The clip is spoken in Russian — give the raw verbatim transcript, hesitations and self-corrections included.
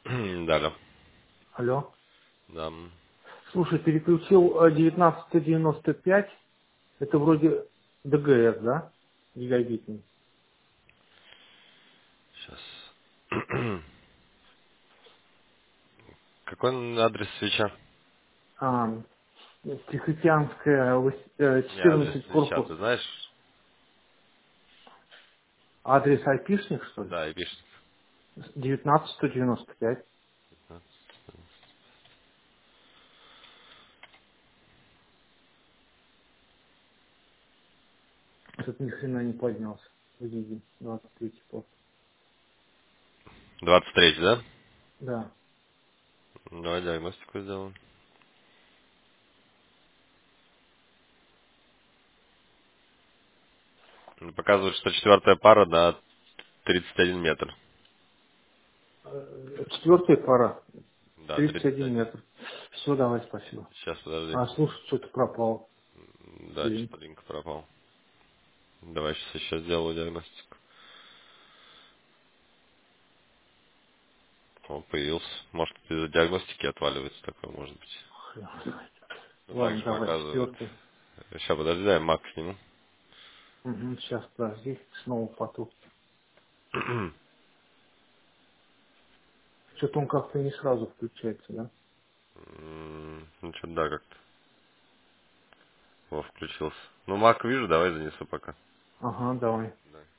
Да, да. Алло. Да. Слушай, переключил э, девятнадцать девяносто пять. Это вроде ДГС, да? Гигабитный. Сейчас. Какой адрес свеча? А, Тихоокеанская, вось- э, Не, адрес четырнадцать свеча, корпус. ты знаешь? Адрес айпишник, что ли? Да, и пишет. девятнадцать сто девяносто пять. Тут ни хрена не поднялся. Видите, двадцать третий пост. двадцать третий, да? Да. Давай диагностику сделаем. Ну, показывает, что четвертая пара на тридцать один метр. Э, Четвертая пара. Да, тридцать тридцать один один. метр. Все, давай, спасибо. Сейчас, подожди. А, слушай, что-то пропал. Да, Линк. что-то линк пропал. Давай сейчас еще сделаю диагностику. О, появился. Может, из-за диагностики отваливается такое, может быть. Хрен знает. Ну, так Ладно, же давай, показывает. четвертый. Сейчас, подожди, дай Мак сниму. Угу, сейчас, подожди, снова поту. Что-то он как-то не сразу включается, да? М, Ну, что да, как-то. Во, включился. Ну, Мак вижу, давай занесу пока. Ага, давай. Да.